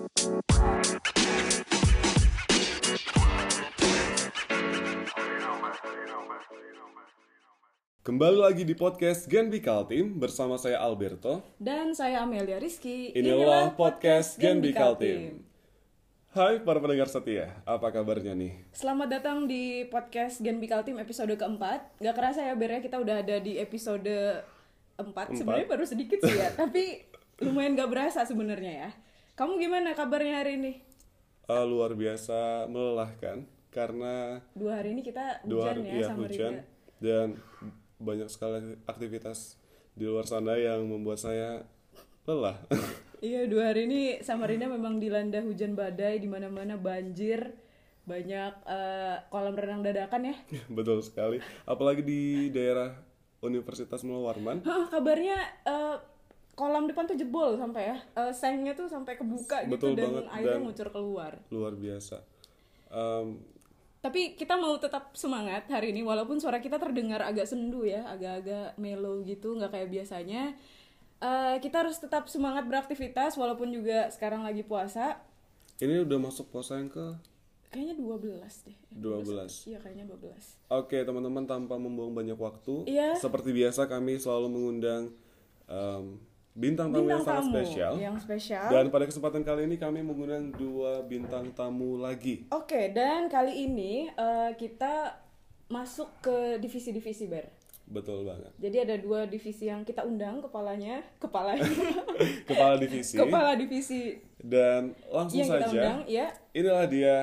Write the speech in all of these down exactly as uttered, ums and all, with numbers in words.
Kembali lagi di podcast Genbi Kaltim bersama saya Alberto dan saya Amelia Rizky. Inilah podcast Genbi Kaltim. Hai para pendengar setia, apa kabarnya nih? Selamat datang di podcast Genbi Kaltim episode keempat. Gak kerasa ya Ber, kita udah ada di episode empat. Sebenarnya baru sedikit sih ya, tapi lumayan gak berasa sebenarnya ya. Kamu gimana kabarnya hari ini? Uh, luar biasa melelahkan karena dua hari ini kita hujan dua hari, ya iya, sama hujan, Rida. Dan banyak sekali aktivitas di luar sana yang membuat saya lelah. Iya, dua hari ini Samarinda memang dilanda hujan badai, di mana-mana banjir, banyak uh, kolam renang dadakan ya. Betul sekali, apalagi di daerah Universitas Mulo Warman. Hah, kabarnya uh, kolam depan tuh jebol sampai ya, uh, sengnya tuh sampai kebuka. Betul gitu banget, dan airnya dan ngucur keluar. Luar biasa. Um, Tapi kita mau tetap semangat hari ini, walaupun suara kita terdengar agak sendu ya, agak-agak mellow gitu, nggak kayak biasanya. Uh, kita harus tetap semangat beraktivitas, walaupun juga sekarang lagi puasa. Ini udah masuk puasa yang ke? Kayaknya dua belas deh. dua belas. Iya, kayaknya dua belas. Oke, teman-teman, tanpa membuang banyak waktu, iya. Seperti biasa kami selalu mengundang um, bintang tamu bintang yang sangat tamu spesial. Yang spesial. Dan pada kesempatan kali ini kami mengundang dua bintang tamu lagi. Oke, dan kali ini uh, kita masuk ke divisi-divisi Ber. Betul banget. Jadi ada dua divisi yang kita undang kepalanya, kepalanya. Kepala divisi. Kepala divisi. Dan langsung yang saja. Kita undang, ya. Inilah dia.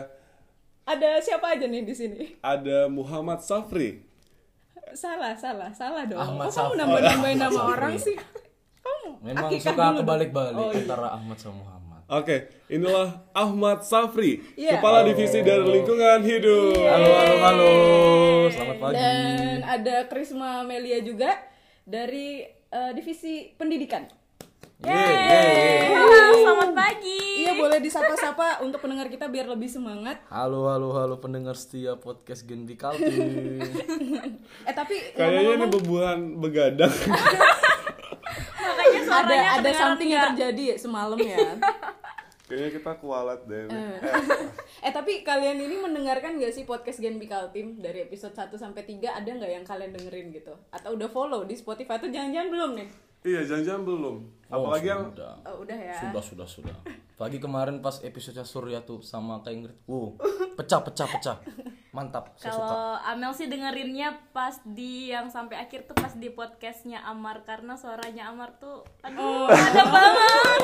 Ada siapa aja nih di sini? Ada Muhammad Safri. Salah, salah, salah dong. Ahmad Kok kamu Safri. nambah-nambahin nama Safri. orang sih? Memang Akikah suka dulu kebalik-balik dong. Oh, iya. antara Ahmad sama Muhammad. Oke, inilah Ahmad Safri, Iya. Kepala Halo. Divisi dari Lingkungan Hidup. Iya. Halo, halo, halo. Selamat pagi. Dan ada Krisma Melia juga dari uh, divisi pendidikan. Yeay, yeay, yeay. Halo, selamat pagi. Iya, boleh disapa-sapa untuk pendengar kita biar lebih semangat. Halo, halo, halo pendengar setia podcast Genbi Kaltim. Eh tapi Kayaknya ini ngomong-ngomong, bebuhan begadang. Makanya ada suaranya ada kedengaran something yang nggak? terjadi semalam ya. Kayaknya kita kualat deh. Eh. eh tapi kalian ini mendengarkan gak sih podcast Genbi Kaltim dari episode satu sampai tiga, ada gak yang kalian dengerin gitu? Atau udah follow di Spotify atau jangan-jangan belum nih? Iya, jangan-jangan belum. Oh, Apalagi yang sudah. Oh, udah ya. Sudah, sudah, sudah. Pagi kemarin pas episode Surya tuh sama Kak Ingrid. Wow, pecah, pecah, pecah. Mantap, saya suka. Kalau Amel sih dengerinnya pas di yang sampai akhir tuh pas di podcastnya Amar, karena suaranya Amar tuh aduh ada banget.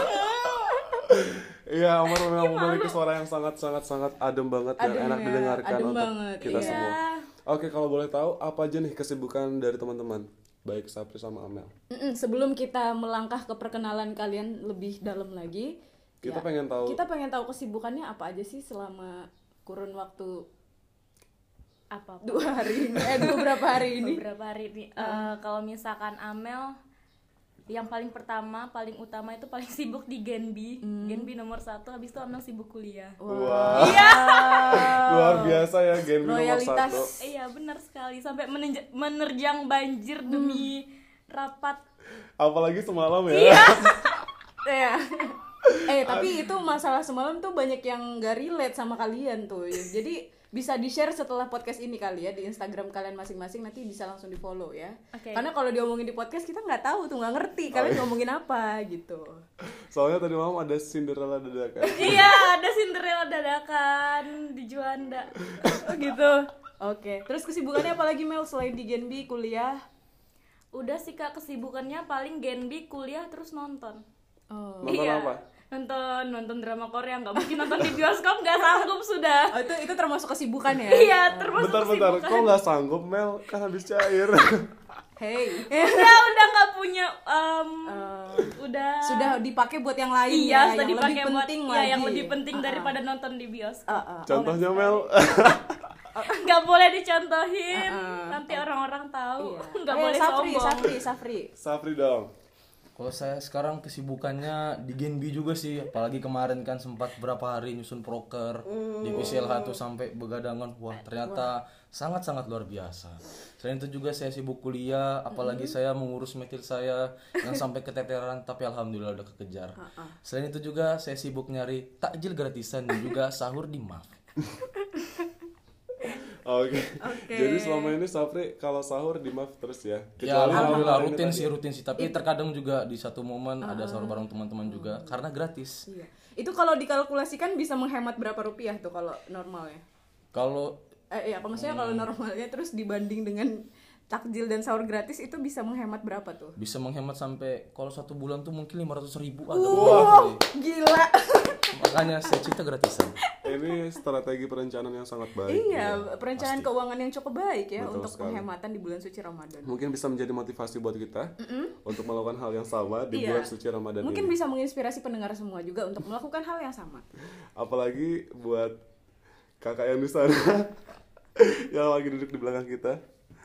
Iya, Omar memang memiliki suara yang sangat-sangat sangat adem banget, Adem yang enak ya, didengarkan adem untuk banget, kita iya. semua. Oke, kalau boleh tahu apa aja nih kesibukan dari teman-teman, baik Sapri sama Amel? Mm-mm, sebelum kita melangkah ke perkenalan kalian lebih dalam lagi, Kita ya, pengen tahu. Kita pengen tahu kesibukannya apa aja sih selama kurun waktu Apa? dua hari ini, eh beberapa hari ini. Beberapa hari ini. Eh, kalau misalkan Amel, yang paling pertama, paling utama itu paling sibuk di Genbi, Genbi nomor satu. Habis itu Amel sibuk kuliah. Wah, Iya. luar biasa ya Genbi nomor Loyalitas. satu. Iya benar sekali, sampai menenja- menerjang banjir demi rapat. Apalagi semalam ya. Iya. Ya. Eh tapi itu masalah semalam tuh banyak yang gak relate sama kalian tuh. Jadi bisa di-share setelah podcast ini kali ya di Instagram kalian masing-masing, nanti bisa langsung di-follow ya. Oke. Karena kalau diomongin di podcast kita nggak tahu tuh, nggak ngerti kalian Oh, iya. ngomongin apa gitu. Soalnya tadi malam ada Cinderella dadakan. Iya, ada Cinderella dadakan di Juanda. Oh gitu. Oke. Terus kesibukannya apa lagi Mel selain di Genbi kuliah? Udah sih Kak, kesibukannya paling Genbi, kuliah, terus nonton. Oh. Nonton Iya. apa? Nonton nonton drama Korea, nggak mungkin nonton di bioskop, nggak sanggup sudah. Oh, itu itu termasuk kesibukan ya? Iya, termasuk Bentar-bentar, kesibukan. kok nggak sanggup Mel? Kan habis cair. Hey. Udah udah nggak punya, em, Eh, udah sudah dipakai buat yang lain iya, ya, sudah yang dipakai lebih buat penting iya, lagi. yang lebih penting Ah, ah. daripada nonton di bioskop. Ah, ah. Contohnya Mel. Nggak boleh dicontohin, Ah, ah. nanti orang-orang tahu. Iya. Nggak Eh, boleh Safri, sombong. Safri, Safri. Safri dong. Kalau saya sekarang kesibukannya di Genbi juga sih, apalagi kemarin kan sempat berapa hari nyusun proker di P C L H tuh sampai begadangan. Wah, ternyata sangat-sangat luar biasa. Selain itu juga saya sibuk kuliah, apalagi saya mengurus metil saya yang sampai keteteran, tapi alhamdulillah udah kekejar. Selain itu juga saya sibuk nyari takjil gratisan dan juga sahur di M A F. Oke. Oke. Jadi selama ini Sapri kalau sahur di M A F terus ya. Ya alhamdulillah malam rutin ini sih tadi. rutin sih, tapi terkadang juga di satu momen ada sahur bareng teman-teman juga karena gratis. Iya. Itu kalau dikalkulasikan bisa menghemat berapa rupiah tuh kalau normalnya? Kalau Eh iya, maksudnya kalau normalnya terus dibanding dengan takjil dan sahur gratis itu bisa menghemat berapa tuh? bisa menghemat sampai kalau satu bulan tuh mungkin lima ratus ribu ada. Wow, gila. Makanya saya cinta gratisan. Ini strategi perencanaan yang sangat baik. Iya, perencanaan keuangan yang cukup baik ya Betul untuk sekali. penghematan di bulan suci Ramadan. Mungkin bisa menjadi motivasi buat kita untuk melakukan hal yang sama di Iya. bulan suci Ramadan Mungkin ini. bisa menginspirasi pendengar semua juga untuk melakukan hal yang sama. Apalagi buat kakak yang di sana yang lagi duduk di belakang kita.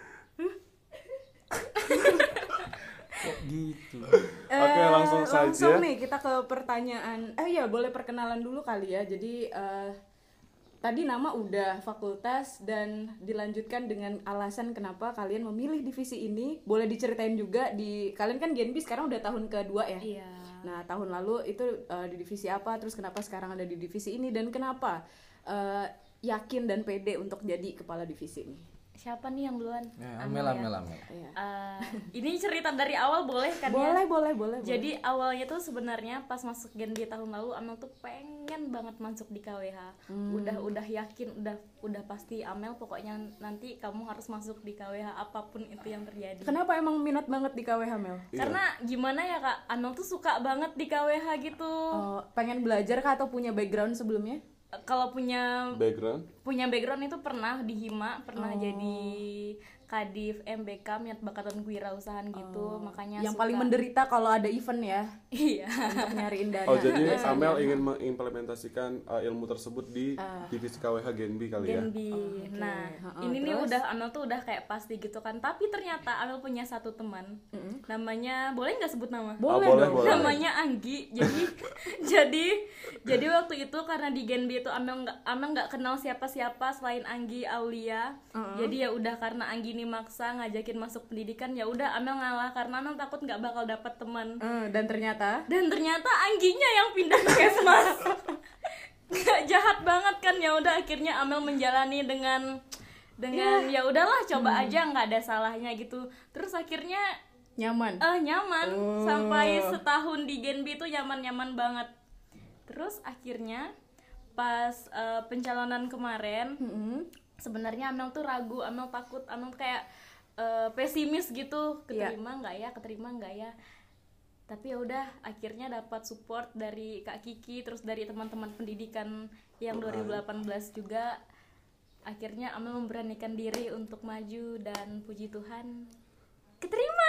Kok gitu? Oke, Eh, langsung saja. Langsung nih kita ke pertanyaan. Eh ya, boleh perkenalan dulu kali ya. Jadi eh, tadi nama udah fakultas dan dilanjutkan dengan alasan kenapa kalian memilih divisi ini. Boleh diceritain juga di kalian kan Genbi sekarang udah tahun kedua ya. Iya. Nah, tahun lalu itu eh, di divisi apa, terus kenapa sekarang ada di divisi ini dan kenapa eh, yakin dan pede untuk jadi kepala divisi ini? Siapa nih yang duluan? Ya, Amel, ya? Amel, Amel. Iya. Eh, ini cerita dari awal boleh kan Boleh, ya? boleh, boleh. Jadi awalnya tuh sebenarnya pas masuk Genbi tahun lalu Amel tuh pengen banget masuk di K W H. Udah udah yakin, udah udah pasti Amel pokoknya nanti kamu harus masuk di K W H apapun itu yang terjadi. Kenapa emang minat banget di K W H, Mel? Karena gimana ya Kak, Amel tuh suka banget di K W H gitu. Oh, pengen belajar kah atau punya background sebelumnya? Kalau punya Background. punya background itu pernah di Hima, pernah jadi Kadif M B K minat bakat dan kewirausahaan gitu, makanya Yang suka. paling menderita kalau ada event ya Iya. untuk nyariin dana. Oh, jadi Amel ingin mengimplementasikan uh, ilmu tersebut di divisi K W H Genbi kali ya. Genbi. Nah, Ha-ha, ini nih terus? udah Amel tuh udah kayak pasti gitu kan. Tapi ternyata Amel punya satu teman. Namanya boleh nggak sebut nama? Boleh, Ah, boleh, dong. boleh. Namanya Anggi. Jadi jadi jadi waktu itu karena di Genbi itu Amel nggak Amel nggak kenal siapa-siapa selain Anggi Aulia. Jadi ya udah karena Anggi ini maksa ngajakin masuk pendidikan, ya udah Amel ngalah karena Amel takut nggak bakal dapat teman. Eh, dan ternyata Dan ternyata Angginya yang pindah ke Kesmas. Gak jahat banget kan, ya udah akhirnya Amel menjalani dengan dengan ya udahlah coba aja, nggak ada salahnya gitu. Terus akhirnya nyaman. eh nyaman sampai setahun di Genbi itu nyaman-nyaman banget. Terus akhirnya pas eh, pencalonan kemarin sebenarnya Amel tuh ragu, Amel takut, Amel kayak eh, pesimis gitu, keterima nggak ya, keterima nggak ya. Tapi ya udah akhirnya dapat support dari Kak Kiki, terus dari teman-teman pendidikan yang dua ribu delapan belas juga. Akhirnya Amel memberanikan diri untuk maju dan puji Tuhan keterima.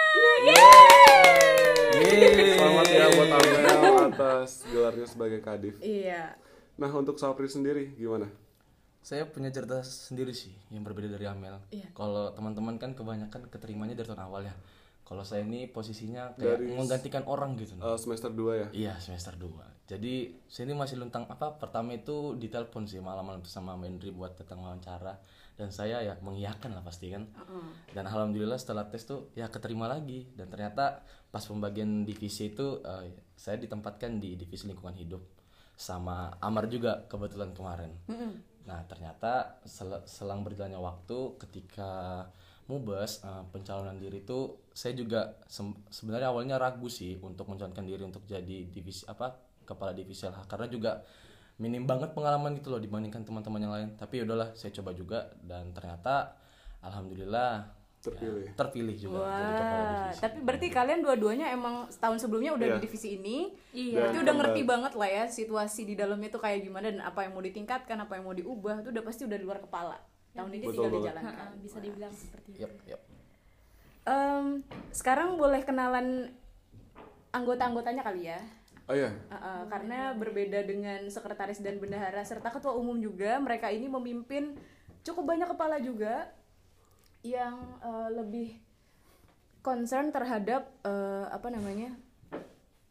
Selamat ya buat Amel atas gelarnya sebagai Kadif. Iya. Nah, untuk Sapri sendiri gimana? Saya punya cerita sendiri sih yang berbeda dari Amel. Iya. Kalau teman-teman kan kebanyakan keterimanya dari tahun awal ya. Kalau saya ini posisinya kayak Dari- menggantikan orang gitu. Uh, semester dua ya? Iya, semester dua. Jadi saya ini masih luntang apa? Pertama itu ditelepon sih malam-malam sama Mendri buat datang wawancara, dan saya ya mengiyakan lah pasti kan. Dan alhamdulillah setelah tes tuh ya keterima lagi, dan ternyata pas pembagian divisi itu eh, saya ditempatkan di divisi lingkungan hidup sama Amar juga kebetulan kemarin. Nah, ternyata sel- selang berjalannya waktu ketika Mubes uh, pencalonan diri itu saya juga sem- sebenarnya awalnya ragu sih untuk mencalonkan diri untuk jadi divisi apa kepala divisi L H, karena juga minim banget pengalaman gitu loh dibandingkan teman-teman yang lain. Tapi udahlah saya coba juga, dan ternyata alhamdulillah Terpilih. ya, terpilih juga jadi kepala Wah, divisi. tapi berarti kalian dua-duanya emang setahun sebelumnya udah Iya. di divisi ini. Iya. Berarti udah ngerti banget lah ya situasi di dalamnya tuh kayak gimana dan apa yang mau ditingkatkan, apa yang mau diubah, itu udah pasti udah di luar kepala. Tahun ini Betul tinggal banget. dijalankan. Ha-ha, bisa dibilang seperti itu. Yap, yap. Em, sekarang boleh kenalan anggota-anggotanya kali ya. Oh iya. Uh, uh, karena berbeda dengan sekretaris dan bendahara serta ketua umum juga, mereka ini memimpin cukup banyak kepala juga yang uh, lebih concern terhadap uh, apa namanya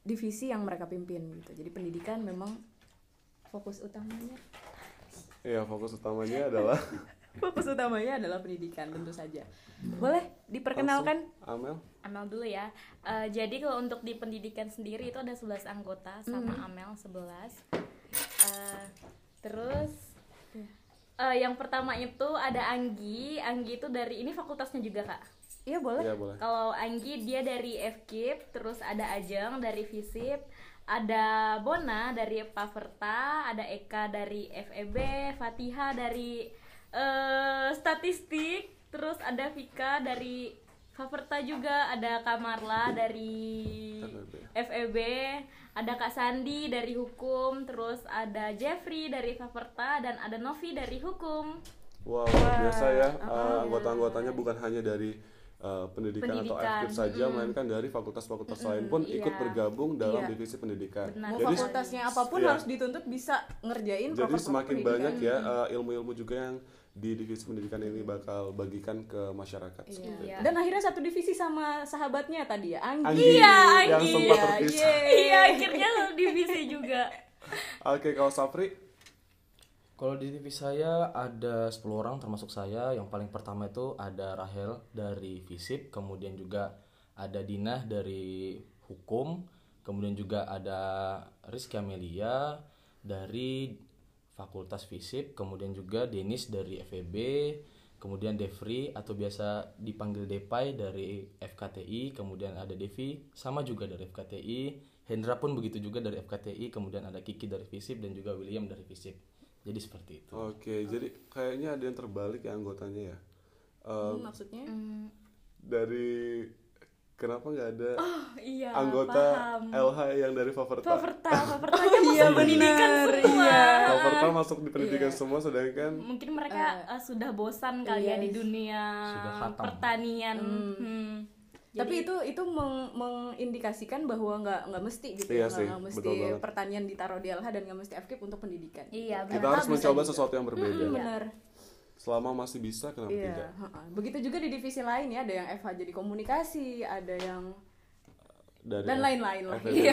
divisi yang mereka pimpin gitu. Jadi pendidikan memang fokus utamanya. Iya, fokus utamanya adalah Fokus utamanya adalah pendidikan tentu saja. Boleh diperkenalkan? langsung, Amel. Amel dulu ya. Eh, jadi kalau untuk di pendidikan sendiri itu ada sebelas anggota sama Mhm. Amel sebelas. Eh, terus eh, yang pertama itu ada Anggi. Anggi itu dari ini fakultasnya juga Kak. Iya boleh. Iya, boleh. Kalau Anggi dia dari F K I P, terus ada Ajeng dari Visip, ada Bona dari Paverta, ada Eka dari F E B, Fatiha dari eh, Statistik, terus ada Vika dari Faverta juga, ada Kamarla dari F E B, ada Kak Sandi dari Hukum, terus ada Jeffrey dari Faverta, dan ada Novi dari Hukum. Wow, biasa ya. uh, anggota-anggotanya bukan hanya dari uh, pendidikan, atau Pendidikan, F K I P saja, melainkan dari fakultas-fakultas lain pun ikut iya. bergabung dalam Iya. divisi pendidikan. Benar. Mau Jadi fakultasnya apapun iya. harus dituntut bisa ngerjain Jadi proker-proker semakin pendidikan. banyak ya uh, ilmu-ilmu juga yang di divisi pendidikan ini bakal bagikan ke masyarakat. Iya. seperti itu. Dan akhirnya satu divisi sama sahabatnya tadi ya, Anggi. Anggi Iya, yang Anggi. sempat Iya, terpisah. yeay. Iya, akhirnya divisi juga. Oke, kalau Safri, Kalau di divisi saya ada sepuluh orang termasuk saya. Yang paling pertama itu ada Rahel dari Visip, kemudian juga ada Dinah dari Hukum, kemudian juga ada Rizky Amelia dari Fakultas Visip, kemudian juga Denis dari F E B, kemudian Devri atau biasa dipanggil Depai dari F K T I, kemudian ada Devi sama juga dari F K T I, Hendra pun begitu juga dari F K T I, kemudian ada Kiki dari Visip dan juga William dari Visip. Jadi seperti itu. oke, jadi kayaknya ada yang terbalik ya anggotanya ya. Um, Hmm, maksudnya? dari kenapa nggak ada Oh iya, anggota paham. L H yang dari Faverta? Faverta, Favertanya masuk Iya, pendidikan benar, semua. iya. Faverta masuk di pendidikan semua, sedangkan Mungkin mereka eh, sudah bosan kali ya iya. di dunia Sudah khatam. pertanian. Hmm. Tapi itu itu meng- mengindikasikan bahwa nggak nggak mesti gitu Iya ya, sih, nggak nggak mesti betul banget. pertanian ditaruh di L H dan nggak mesti F K I P untuk pendidikan. Iya, kita benar. harus bisa mencoba juga. sesuatu yang berbeda. Hmm, benar. Selama masih bisa, kenapa Iya, tidak? heeh. Begitu juga di divisi lain ya, ada yang F H jadi komunikasi, ada yang Dari dan F- lain-lain lah. F E B.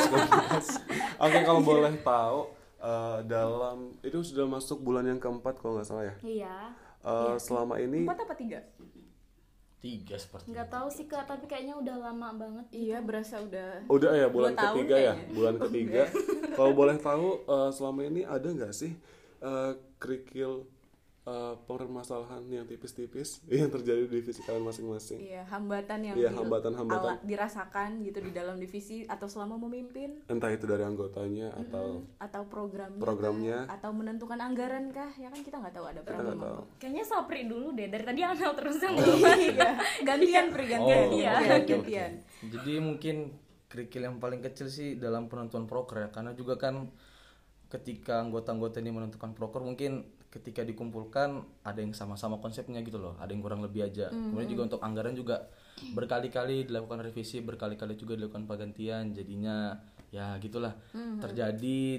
Oke, kalau boleh tahu, uh, dalam itu sudah masuk bulan yang keempat kalau nggak salah ya. Iya. Uh, selama ini Empat apa tiga? Tiga seperti Nggak tahu sih Kak, tapi kayaknya udah lama banget. Iya, berasa udah. udah ya bulan Dua tahun ketiga ya, kayaknya. bulan ketiga. Kalau boleh tahu, uh, selama ini ada nggak sih uh, kerikil uh, permasalahan yang tipis-tipis yang terjadi di divisi kalian masing-masing? Iya, hambatan yang Iya, di- hambatan-hambatan. ala- dirasakan gitu di dalam divisi atau selama memimpin Entah itu dari anggotanya atau atau programnya, Programnya. kah? Atau menentukan anggaran kah? Ya kan kita nggak tahu ada kita program nggak tahu. apa. Kayaknya Sapri dulu deh. Dari tadi Amel terus yang Iya, gantian Pri, gantian. Oh, Iya, oke, oke, gantian. oke. Jadi mungkin kerikil yang paling kecil sih dalam penentuan proker ya, karena juga kan ketika anggota-anggota ini menentukan proker mungkin ketika dikumpulkan ada yang sama-sama konsepnya gitu loh, ada yang kurang lebih aja. Kemudian juga untuk anggaran juga berkali-kali dilakukan revisi, berkali-kali juga dilakukan pergantian, jadinya ya gitulah terjadi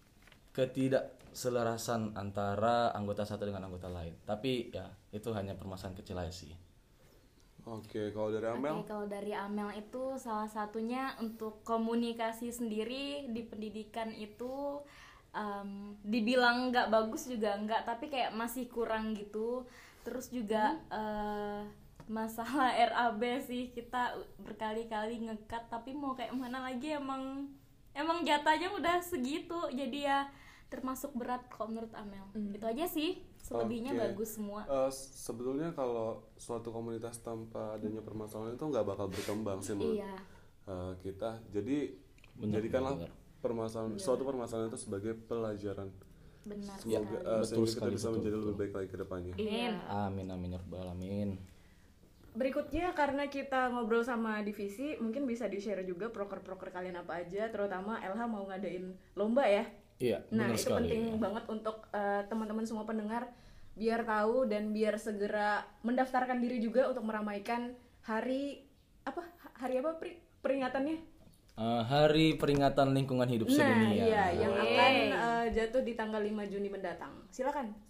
ketidakselarasan antara anggota satu dengan anggota lain. Tapi ya itu hanya permasalahan kecil aja sih. Oke, kalau dari Amel, Oke, kalau dari Amel itu salah satunya untuk komunikasi sendiri di pendidikan itu em, dibilang nggak bagus juga nggak, tapi kayak masih kurang gitu. Terus juga eh, masalah R A B sih, kita berkali-kali ngekat, tapi mau kayak mana lagi, emang emang jatahnya udah segitu, jadi ya termasuk berat kalau menurut Amel. Itu aja sih, selebihnya Oke. bagus semua. Uh, sebetulnya kalau suatu komunitas tanpa adanya permasalahan itu nggak bakal berkembang sih menurut Iya. uh, kita. Jadi Benar, jadikanlah benar. permasalahan suatu permasalahan itu sebagai pelajaran. Benar. Semoga uh, Betul sehingga kita sekali, bisa betul, menjadi betul. lebih baik lagi ke depannya. Amin. Amin amin ya rabbal alamin. Berikutnya karena kita ngobrol sama divisi, mungkin bisa di-share juga proker-proker kalian apa aja, terutama L H mau ngadain lomba ya. Iya, Nah, benar itu sekali. penting banget untuk eh, teman-teman semua pendengar biar tahu dan biar segera mendaftarkan diri juga untuk meramaikan hari apa? Hari apa Pri? Peringatannya? Eh, Hari Peringatan Lingkungan Hidup Nah, Sedunia. iya, yang Yeay. akan eh, jatuh di tanggal lima Juni mendatang. Silakan.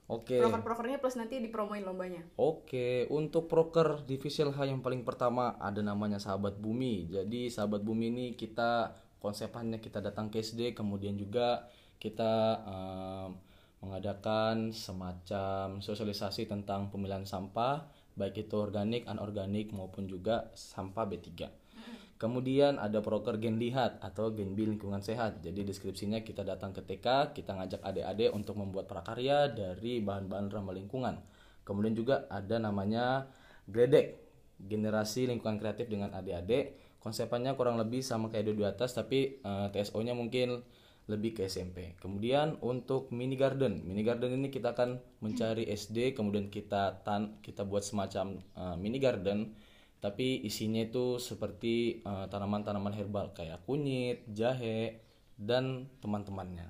Oke. Proker-prokernya plus nanti dipromoin lombanya. Oke, untuk proker divisi L H yang paling pertama ada namanya Sahabat Bumi. Jadi Sahabat Bumi ini kita konsepannya kita datang ke S D, kemudian juga kita um, mengadakan semacam sosialisasi tentang pemilihan sampah, baik itu organik, anorganik maupun juga sampah B tiga. Kemudian ada proker Gen Lihat atau Gen B Lingkungan Sehat. Jadi deskripsinya kita datang ke T K, kita ngajak adik-adik untuk membuat prakarya dari bahan-bahan ramah lingkungan. Kemudian juga ada namanya Gledek, Generasi Lingkungan Kreatif dengan adik-adik. Konsepannya kurang lebih sama kayak di atas, tapi uh, T S O-nya mungkin lebih ke S M P. Kemudian untuk mini garden, mini garden ini kita akan mencari S D, kemudian kita tan kita buat semacam uh, mini garden. Tapi isinya itu seperti uh, tanaman-tanaman herbal kayak kunyit, jahe, dan teman-temannya.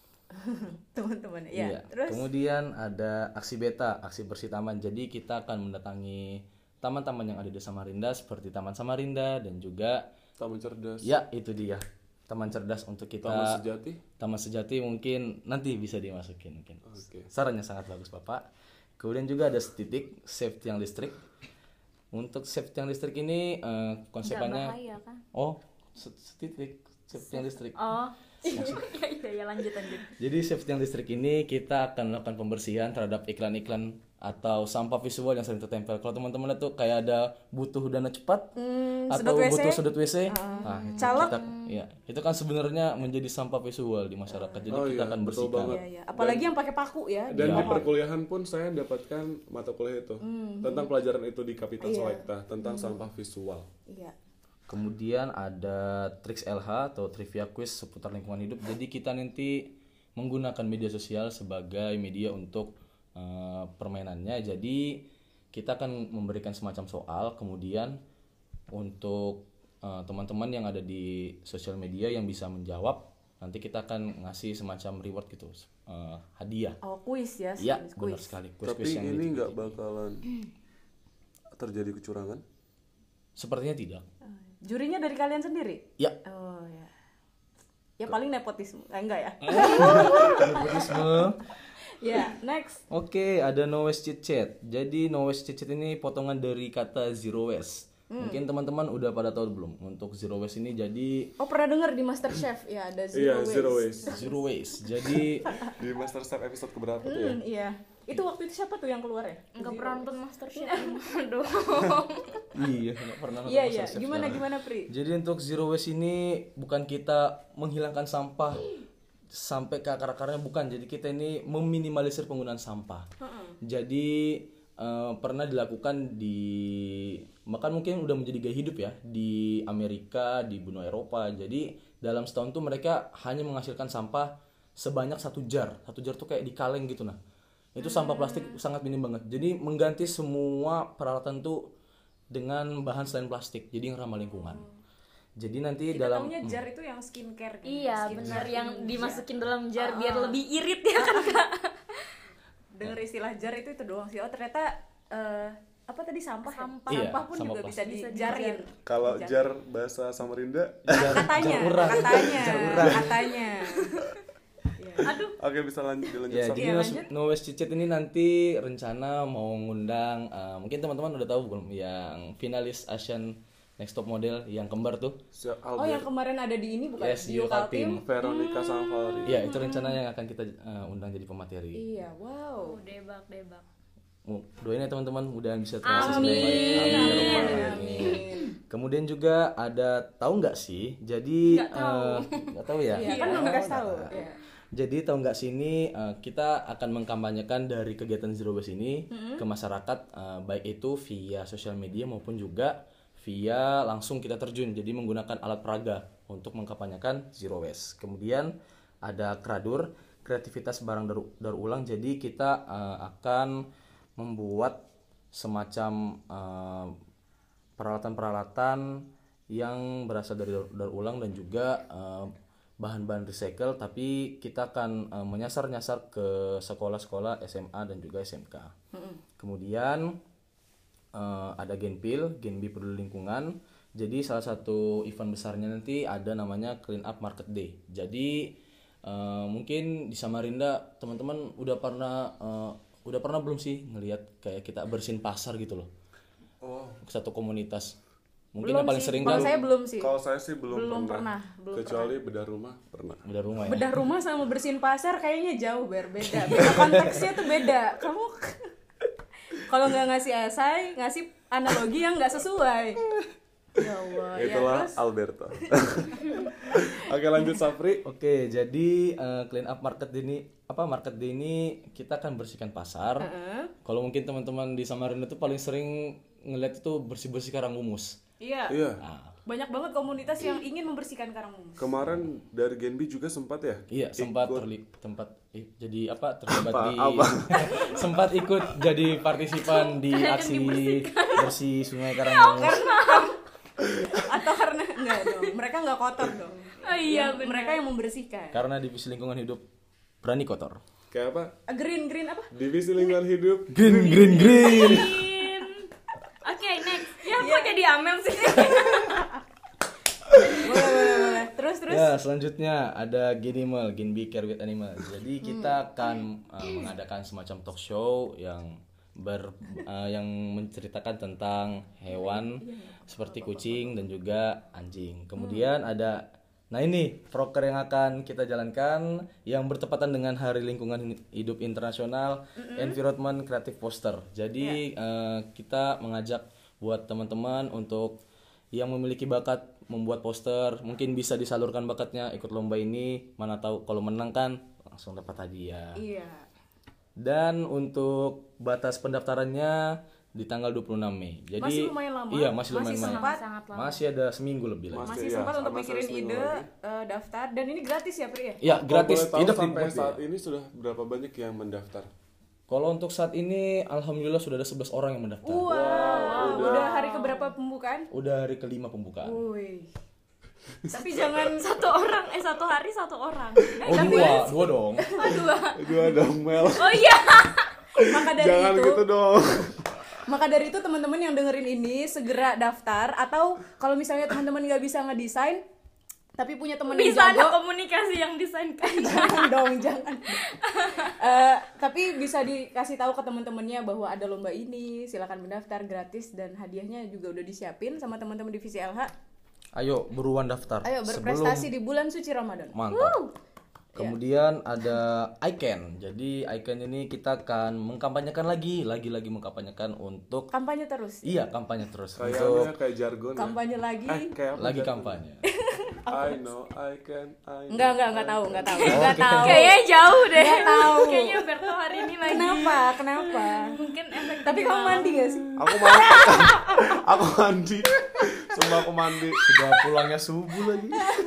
Teman-teman, ya. Iya. Terus Kemudian ada aksi beta, aksi bersih taman. Jadi kita akan mendatangi taman-taman yang ada di Samarinda seperti Taman Samarinda dan juga Taman Cerdas. ya itu dia taman cerdas untuk kita. Taman Sejati. Taman Sejati mungkin nanti bisa dimasukin mungkin. Oke. Sarannya sangat bagus Bapak. Kemudian juga ada titik save tiang listrik. Untuk save tiang listrik ini uh, konsepannya Nggak bahaya kan? oh se- setitik save tiang listrik. Oh. Iya ya lanjut lanjut. Jadi save tiang listrik ini kita akan melakukan pembersihan terhadap iklan-iklan atau sampah visual yang sering tertempel. Kalau teman-teman lihat tuh kayak ada butuh dana cepat Hmm, atau sedot W C. butuh sudut W C. Nah, itu Caleg. kita, ya, itu kan sebenarnya menjadi sampah visual di masyarakat. Jadi Oh kita iya, akan betul bersihkan. banget. Iya, iya. Apalagi yang pakai paku ya. Dan di di pohon. perkuliahan pun saya dapatkan mata kuliah itu tentang pelajaran itu di Kapitan Iya. Selekta tentang sampah visual. Iya. Kemudian ada Trix L H atau trivia quiz seputar lingkungan hidup. Jadi kita nanti menggunakan media sosial sebagai media untuk uh, permainannya. Jadi kita akan memberikan semacam soal, kemudian untuk uh, teman-teman yang ada di sosial media yang bisa menjawab, nanti kita akan ngasih semacam reward gitu, uh, hadiah. Oh, kuis ya. Iya, sejenis benar kuis. sekali. Tapi Quiz-quiz yang ini gitu-gitu. nggak bakalan terjadi kecurangan. Sepertinya tidak. Oh, jurinya dari kalian sendiri? Ya. Oh ya. Ya paling nepotisme. Eh, enggak ya. Nepotisme. Ya, next. Oke, ada no waste chit chat. Jadi no waste chit chat ini potongan dari kata zero waste. Mungkin teman-teman udah pada tahu belum untuk zero waste ini jadi Oh, pernah dengar di MasterChef ya ada Iya, zero waste. zero waste. zero waste. Jadi Di Master Chef episode keberapa tuh ya? Hmm, iya. Itu waktu itu siapa tuh yang keluar ya? Enggak pernah nonton Masterchef. Aduh. iya, nggak pernah nonton Iya, iya. MasterChef Gimana sekarang. gimana, Pri? Jadi untuk zero waste ini bukan kita menghilangkan sampah sampai ke akar-akarnya, bukan. Jadi kita ini meminimalisir penggunaan sampah. Jadi eh, pernah dilakukan di bahkan mungkin udah menjadi gaya hidup ya di Amerika, di benua Eropa. Jadi dalam setahun tuh mereka hanya menghasilkan sampah sebanyak satu jar. Satu jar tuh kayak di kaleng gitu nah. Itu sampah plastik sangat minim banget. Jadi mengganti semua peralatan tuh dengan bahan selain plastik. Jadi yang ramah lingkungan. Jadi nanti Kita dalam taunya jar itu yang skincare kan? Iya Skincare. benar yang Iya. dimasukin dalam jar biar lebih irit ya kan Kak. Dengar istilah jar itu itu doang sih. Oh, ternyata eh, apa tadi sampah? ya? Sampah. Iya, Sampah pun sampah juga bisa plastik. dijarin. Kalau jar bahasa Samarinda, jar, Katanya, jar urang. katanya, Jar urang. katanya. Aduh. oke bisa lanjut dilanjut. Ya, Sam. jadi Iya, no, lanjut. no waste cicit ini nanti rencana mau ngundang eh, mungkin teman-teman udah tahu belum yang finalis Asian Next Top Model yang kembar tuh. Si Oh, yang Albert, kemarin ada di ini bukan Yes, di Yoga Yoga Team? Team. Veronica sama Valerie. Iya, itu rencana yang akan kita eh, undang jadi pemateri. Iya, wow. Oh, debak debak. Oh, doain ya teman-teman mudah bisa terrealisasi Amin. dengan baik. Amin, ya Amin, Rabbal Alamin. amin. Kemudian juga ada tahu nggak sih? Jadi Nggak tahu. eh, nggak tahu ya. Iya, kan belum dikasih tahu. Iya. Jadi tahu nggak sini eh, kita akan mengkampanyekan dari kegiatan Zero Waste ini ke masyarakat eh, baik itu via sosial media maupun juga via langsung kita terjun. Jadi menggunakan alat peraga untuk mengkampanyekan Zero Waste. Kemudian ada Kradur, kreativitas barang daur, daur ulang. Jadi kita eh, akan membuat semacam eh, peralatan-peralatan yang berasal dari daur, daur ulang dan juga eh, bahan-bahan recycle, tapi kita akan uh, menyasar-nyasar ke sekolah-sekolah S M A dan juga S M K. Kemudian uh, ada Genpil, Genbi Peduli Lingkungan. Jadi salah satu event besarnya nanti ada namanya Clean Up Market Day. Jadi uh, mungkin di Samarinda teman-teman udah pernah uh, udah pernah belum sih ngelihat kayak kita bersihin pasar gitu loh? Oh, Satu komunitas. Mungkin Belum yang paling sih. sering Kalau kan saya belum sih. kalau saya sih belum, Belum pernah. pernah, belum Kecuali bedah rumah pernah. udah rumah ya. Bedah rumah sama bersihin pasar kayaknya jauh ber beda. Beda konteksnya tuh beda. Kamu kalau nggak ngasih esai, ngasih analogi yang nggak sesuai. Ya Allah. Itulah Ya, terus Alberto. Oke, lanjut Sapri. Oke, jadi uh, clean up market ini apa market day ini kita akan bersihkan pasar. Heeh. Kalau mungkin teman-teman di Samarinda tuh paling sering ngeliat itu bersih-bersih karang gumus. Iya. Iya. Nah, Banyak banget komunitas yang ingin membersihkan karang gumus. Kemarin dari Genbi juga sempat ya? iya sempat Ikut. terlibat tempat eh, jadi apa terlibat Apa- di apa? sempat ikut jadi partisipan di aksi bersih sungai karang gumus. Atau karena enggak dong, mereka nggak kotor dong. Oh iya, Yang- benar. mereka yang membersihkan. Karena divisi lingkungan hidup berani kotor. Kayak apa? Ah, Green green apa? Divisi lingkungan hidup. Green green green. Green. Oke, next. Ya, kok jadi Amel sih? Boleh boleh boleh. Terus terus. Ya, selanjutnya ada Genimal, Genbi Care with Animal. Jadi kita akan uh, mengadakan semacam talk show yang ber uh, yang menceritakan tentang hewan seperti kucing dan juga anjing. Kemudian ada nah ini proker yang akan kita jalankan yang bertepatan dengan Hari Lingkungan Hidup Internasional, Environment Creative Poster. Jadi uh, kita mengajak buat teman-teman untuk yang memiliki bakat membuat poster, mungkin bisa disalurkan bakatnya ikut lomba ini, mana tahu kalau menang kan langsung dapat hadiah. Iya. Dan untuk batas pendaftarannya di tanggal dua puluh enam Mei. Jadi Masih lumayan lama. Iya, masih Masih lumayan lama. sempat. Sangat lama. Masih ada seminggu lebih lagi. Masih, Masih iya, sempat untuk masih mikirin seminggu ide, lagi. eh, daftar dan ini gratis ya Pri ya? Ya, Kalau gratis. boleh tahu Tidak sampai dibuat saat ya. ini sudah berapa banyak yang mendaftar? Kalau untuk saat ini alhamdulillah sudah ada sebelas orang yang mendaftar. Wow, udah. hari keberapa pembukaan? Udah hari kelima pembukaan. Wih. Tapi jangan Satu orang, eh satu hari satu orang. Oh, dua, dua dong. Oh, dua. Dua dong Mel. Oh iya. maka dari Jangan itu gitu dong. maka dari itu teman-teman yang dengerin ini segera daftar atau kalau misalnya teman-teman nggak bisa ngedesain tapi punya teman yang Bisa ada jago komunikasi yang desainkan. jangan dong jangan Eh, tapi bisa dikasih tahu ke teman-temannya bahwa ada lomba ini, silakan mendaftar gratis dan hadiahnya juga udah disiapin sama teman-teman divisi L H. Ayo buruan daftar. Ayo berprestasi di bulan suci Ramadan. Mantap. Kemudian ada Icon. Jadi Icon ini kita akan mengkampanyekan lagi, lagi-lagi mengkampanyekan untuk Kampanye terus. iya kampanye terus Kayaknya untuk kayak jargon. ya. Kampanye lagi. Eh, kayak apa lagi jargon? kampanye. I know, I can, I know. Enggak, enggak, enggak tahu, enggak tahu. Enggak tahu. Kayaknya jauh deh. Nggak tahu. Kayaknya Berto hari ini lagi. Kenapa? Kenapa? Mungkin efek Tapi di kamu malam. mandi gak sih? Aku mandi. Aku mandi. Semua aku mandi. Sudah pulangnya subuh lagi.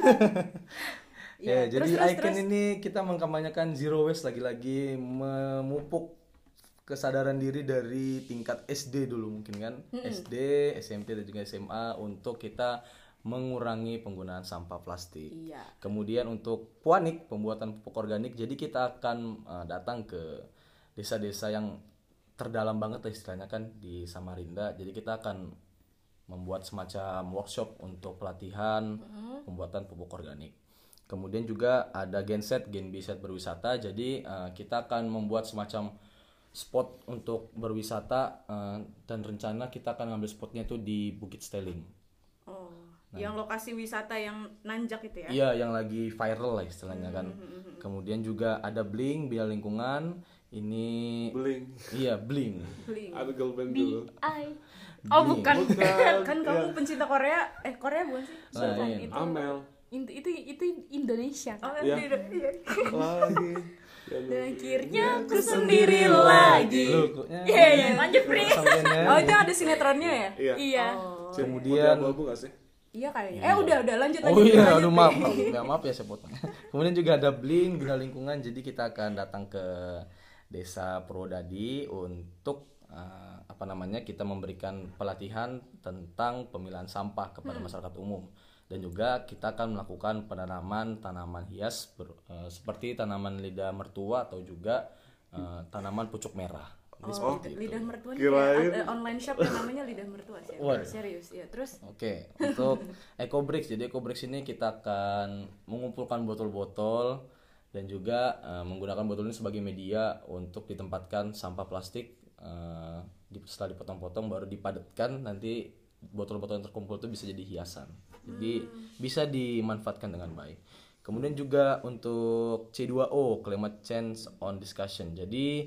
Iya, Ya, terus, jadi terus, Icon terus. ini kita mengkampanyekan zero waste lagi-lagi memupuk kesadaran diri dari tingkat S D dulu mungkin kan. S D, S M P dan juga S M A untuk kita mengurangi penggunaan sampah plastik. Iya. Kemudian untuk Puanik, pembuatan pupuk organik, jadi kita akan uh, datang ke desa-desa yang terdalam banget lah istilahnya kan di Samarinda. Jadi kita akan membuat semacam workshop untuk pelatihan pembuatan pupuk organik. Kemudian juga ada Genset, Genbi Set berwisata. Jadi uh, kita akan membuat semacam spot untuk berwisata uh, dan rencana kita akan ngambil spotnya itu di Bukit Steling. Oh, yang lokasi wisata yang nanjak itu ya? Iya, yang lagi viral lah istilahnya kan. Kemudian juga ada Bling, Bina Lingkungan. Ini Bling. iya Bling. Bling. Ada girl band dulu. I. Oh, bukan. Bukan. Kan kamu pencinta Korea, eh Korea bukan sih? Nah, Bukan, iya. itu. Amel. Itu itu itu Indonesia. Oh, Iya. iya. iya. Lagi. Dan akhirnya aku sendiri lagi. Loh, koknya. Iya, iya, lanjut Pri. Sampainya. Oh, itu ada sinetronnya ya? Iya. Iya. Kemudian abu gak sih? Iya kayaknya. Eh udah udah lanjut lanjut. Oh iya, lanjut, aduh Pri. maaf, maaf, ya, maaf ya saya potong. Kemudian juga ada Bling, Bina Lingkungan. Jadi kita akan datang ke Desa Purwodadi untuk uh, apa namanya kita memberikan pelatihan tentang pemilahan sampah kepada masyarakat umum. Dan juga kita akan melakukan penanaman tanaman hias ber- uh, seperti tanaman lidah mertua atau juga uh, tanaman pucuk merah. Jadi Oh, seperti itu. lidah mertua nih Kirain. kayak ada online shop yang namanya lidah mertua sih. Waduh. Serius, ya. Terus Oke, untuk EcoBricks. Jadi EcoBricks ini kita akan mengumpulkan botol-botol dan juga uh, menggunakan botol ini sebagai media untuk ditempatkan sampah plastik. Uh, di, setelah dipotong-potong baru dipadatkan, nanti botol-botol yang terkumpul itu bisa jadi hiasan. Jadi hmm. bisa dimanfaatkan dengan baik. Kemudian juga untuk C dua O, Climate Change on Discussion. Jadi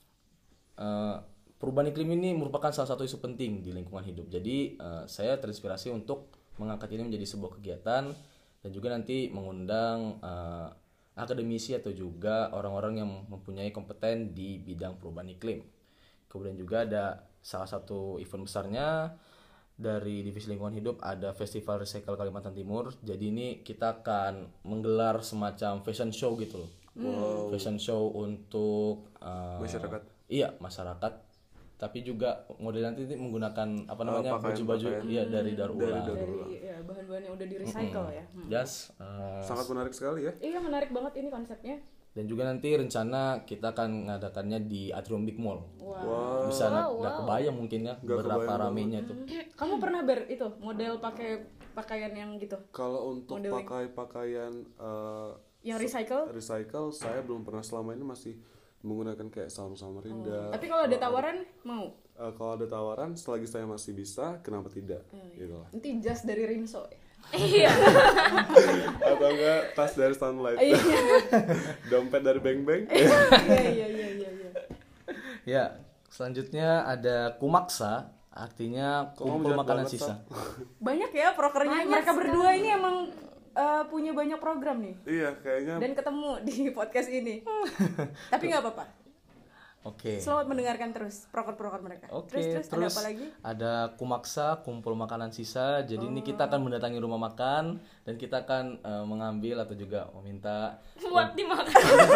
uh, perubahan iklim ini merupakan salah satu isu penting di lingkungan hidup. Jadi uh, saya terinspirasi untuk mengangkat ini menjadi sebuah kegiatan dan juga nanti mengundang uh, akademisi atau juga orang-orang yang mempunyai kompeten di bidang perubahan iklim. Kemudian juga ada salah satu event besarnya dari Divisi Lingkungan Hidup, ada Festival Recycle Kalimantan Timur. Jadi ini kita akan menggelar semacam fashion show gitu loh. Wow. Fashion show untuk uh, masyarakat. Iya, masyarakat. Tapi juga model nanti menggunakan apa namanya, uh, baju-baju iya dari daur ulang. Dari, dari ya, bahan-bahan yang udah di recycle mm-hmm. ya. Hmm. Yes, uh, sangat menarik sekali ya. Iya, menarik banget ini konsepnya. Dan juga nanti rencana kita akan mengadakannya di Atrium Big Mall. Wow. Bisa nggak wow, wow. kebayang mungkin ya Gak berapa ramenya itu. Kamu pernah ber itu model pakai pakaian yang gitu? Kalau untuk Modeling. pakai pakaian uh, yang recycle? Recycle saya belum pernah, selama ini masih menggunakan kayak Salma Samarinda. Oh. Tapi kalau ada tawaran mau? Uh, kalau ada tawaran, selagi saya masih bisa, kenapa tidak? Oh, iya. Gitu lah. Nanti jas dari Rinso. Iya. Atau enggak tas dari Sunlight. Dompet dari Beng Beng. Iya iya iya iya iya. Ya, selanjutnya ada Kumaksa, artinya kumpul makanan banget, sisa. Banyak ya prokernya. Mereka berdua ini emang uh, punya banyak program nih. Iya, kayaknya. Dan ketemu di podcast ini. Tapi nggak apa-apa. Oke. Okay. Selamat mendengarkan terus proker-proker mereka. Oke. Okay. Terus, terus, terus ada apa lagi? Ada Kumaksa, kumpul makanan sisa. Jadi oh. ini kita akan mendatangi rumah makan dan kita akan uh, mengambil atau juga meminta buat dimakan.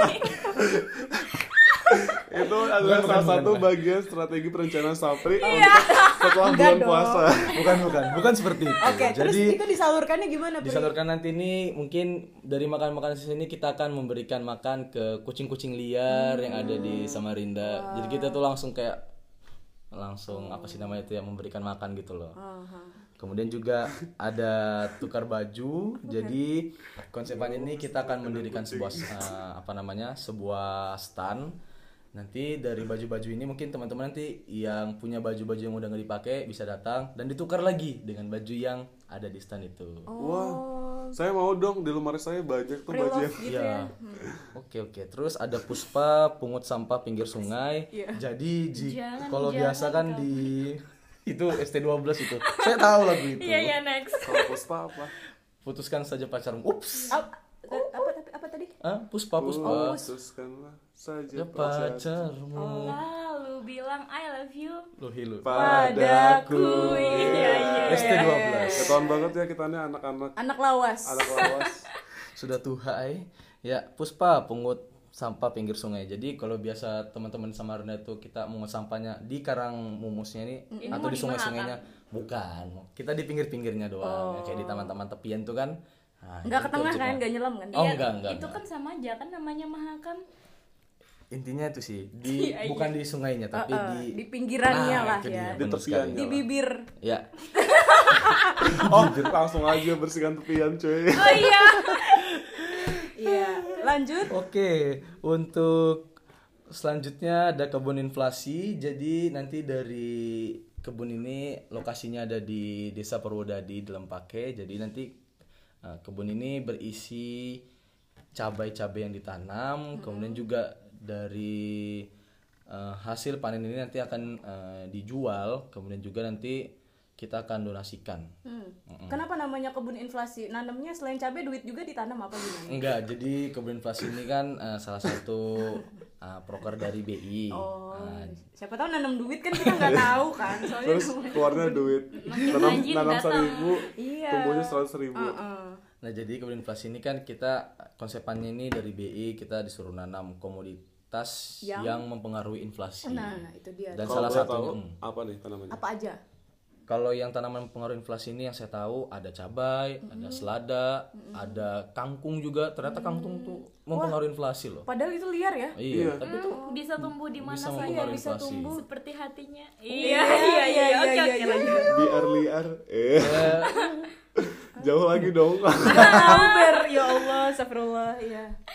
Itu adalah bukan, salah bukan, satu bukan. bagian strategi perencanaan Sapri Iya. untuk setelah Enggak bulan dong. puasa. bukan bukan bukan seperti itu. Oke, okay, terus Jadi itu disalurkannya gimana, Pri? disalurkan nanti ini mungkin dari makan-makanan sisa ini kita akan memberikan makan ke kucing-kucing liar hmm. yang ada di Samarinda. Wow. Jadi kita tuh langsung kayak langsung apa sih namanya itu ya, memberikan makan gitu loh. Uh-huh. Kemudian juga ada tukar baju. Jadi konsepannya ini kita akan mendirikan sebuah uh, apa namanya sebuah stand. Nanti dari baju-baju ini mungkin teman-teman nanti yang punya baju-baju yang udah nggak dipakai bisa datang dan ditukar lagi dengan baju yang ada di stand itu. Oh. Wah, saya mau dong, di lemari saya banyak tuh baju yang gitu ya. Oke oke. Terus ada Puspa, pungut sampah pinggir sungai. Yeah. Jadi Jangan, kalau jangan, biasa kan kamu. di itu S T dua belas itu. Saya tahu lagu itu. Iya iya next. Kalau Puspa apa? Putuskan saja pacarmu. Ups. Apa, apa, apa, apa tadi? Hah? Puspa Puspa. Putuskanlah saja Ya pacarmu. Lalu bilang I love you. Lu hilu. Padaku. Iya iya. S T dua belas. Ketahuan banget ya kita nih anak-anak Anak lawas. anak lawas. Sudah tuhai. Ya, Puspa pungut sampah pinggir sungai. Jadi kalau biasa teman-teman Samarinda itu kita mungut sampahnya di karang mumusnya ini Ini atau mau di di sungai-sungainya, bukan. Kita di pinggir-pinggirnya doang, Oh. ya, kayak di taman-taman tepian tuh kan. Nah, Enggak ke itu tengah juga. kan, enggak nyelam kan? Oh, Iya, enggak, enggak, itu enggak. kan sama aja kan namanya Mahakam. Intinya itu sih di Iya, iya. bukan di sungainya tapi Uh-uh, di di pinggirannya Nah, lah itu ya. dia, Di benar tepiannya. sekali. Di bibir. Ya. Oh, langsung aja bersihkan tepian cuy. Oh iya. Iya, lanjut. Oke, untuk selanjutnya ada kebun inflasi. Jadi nanti dari kebun ini lokasinya ada di Desa Purwodadi di Lempake. Jadi nanti uh, kebun ini berisi cabai-cabai yang ditanam, hmm. kemudian juga dari uh, hasil panen ini nanti akan uh, dijual, kemudian juga nanti kita akan donasikan. Hmm. Kenapa namanya kebun inflasi? Nanamnya selain cabai duit juga ditanam apa gimana? Enggak, jadi kebun inflasi ini kan uh, salah satu uh, proker dari B I. Oh, Uh, siapa tahu nanam duit kan kita nggak tahu kan. Soalnya Terus namanya- keluarnya duit. Makin Tanam rajin tanam datang. seribu, Iya. tumbuhnya seratus ribu. Uh-uh. Nah, jadi kebun inflasi ini kan kita konsepannya ini dari B I kita disuruh nanam komoditas Yang- yang, mempengaruhi inflasi. Nah, itu dia. Dan Kalau salah boleh satunya tahu, hmm, apa nih tanamannya? Apa aja? kalau yang tanaman pengaruh inflasi ini yang saya tahu ada cabai, Mm-hmm. ada selada, ada kangkung juga. Ternyata kangkung tuh mempengaruhi inflasi loh. Padahal itu liar ya? Iya, Iya. tapi tuh Hmm, bisa tumbuh di mana bisa saja, mempengaruhi bisa inflasi. tumbuh seperti hatinya. Iya, iya, iya, Oke, iya, oke, iya, lanjut. Biar liar. Eh, jauh lagi dong. Uber, ya Allah, astagfirullah, iya.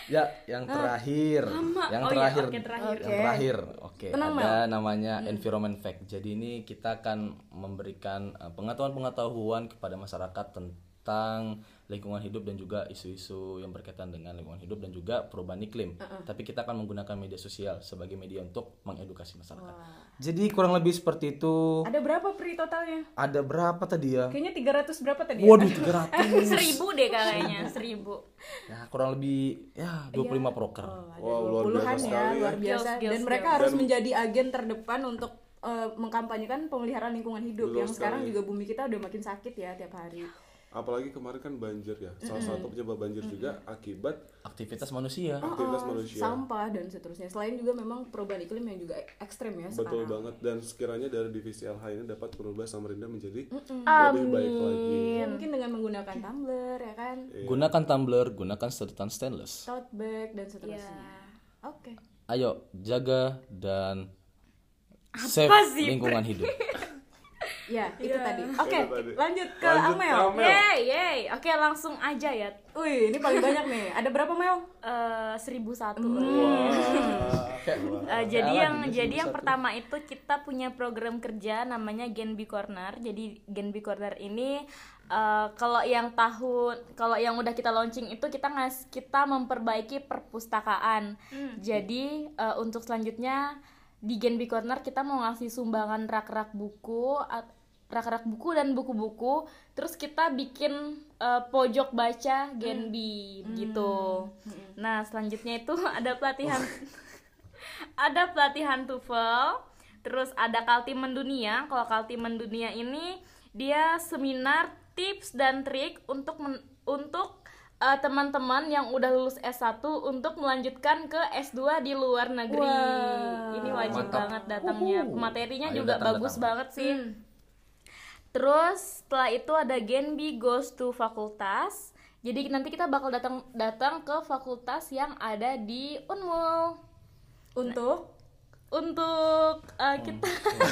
Ya, yang terakhir, Lama. yang Oh iya, terakhir, oke, terakhir. yang terakhir, oke, Tenang, ada namanya environment fact. Jadi ini kita akan memberikan uh, pengetahuan-pengetahuan kepada masyarakat tentang lingkungan hidup dan juga isu-isu yang berkaitan dengan lingkungan hidup dan juga perubahan iklim. Uh-uh. Tapi kita akan menggunakan media sosial sebagai media untuk mengedukasi masyarakat. Wow. Jadi kurang lebih seperti itu. Ada berapa Pri totalnya? Ada berapa tadi ya? Kayaknya tiga ratus berapa tadi? Waduh, ya? tiga ratus. Seribu deh kayaknya, seribu. Ya, kurang lebih ya dua puluh lima proker. Oh, ada Wow, dua luar puluhan biasa ya, sekali ya. luar biasa. Skills, skills, Dan mereka skills. harus Dan- menjadi agen terdepan untuk eh, mengkampanyekan pemeliharaan lingkungan hidup Betul yang sekarang sekali. juga bumi kita udah makin sakit ya tiap hari. Apalagi kemarin kan banjir ya. Salah satu penyebab banjir juga akibat Aktivitas manusia. aktivitas Oh, manusia. sampah dan seterusnya. Selain juga memang perubahan iklim yang juga ekstrem ya Betul sekarang. banget, dan sekiranya dari divisi L H ini dapat merubah Samarinda menjadi Amin. lebih baik lagi. Ya, mungkin dengan menggunakan tumbler ya kan, Gunakan tumbler, gunakan sedotan stainless. tote bag dan seterusnya. Ya. Oke. Ayo jaga dan save sih, lingkungan hidup. Ya, itu tadi. Oke, Itu tadi. lanjut ke Lanjut Amel. ke Amel. Yeay, yeay. Oke, langsung aja ya. Wih, ini paling banyak nih. Ada berapa Mel? Eh, seribu satu. Kayak, Eh, jadi kayak yang Aladin, jadi yang satu. pertama itu kita punya program kerja namanya Genbi Corner. Jadi Genbi Corner ini eh, kalau yang tahun kalau yang udah kita launching itu kita ngas kita memperbaiki perpustakaan. Jadi eh, untuk selanjutnya di Genbi Corner kita mau ngasih sumbangan rak-rak buku at- rak-rak buku dan buku-buku. Terus kita bikin eh, pojok baca Genbi gitu. Nah, selanjutnya itu ada pelatihan ada pelatihan TOEFL, terus ada Kalti Mendunia. Kalau Kalti Mendunia ini dia seminar tips dan trik untuk men- untuk uh, teman-teman yang udah lulus S satu untuk melanjutkan ke S dua di luar negeri. Wah. Ini wajib Mantap. banget datangnya. Uhuh. Materinya Ayo juga datang, bagus datang. banget sih. Terus setelah itu ada Genbi Goes to Fakultas. Jadi nanti kita bakal datang datang ke fakultas yang ada di Unmul Untuk untuk uh, kita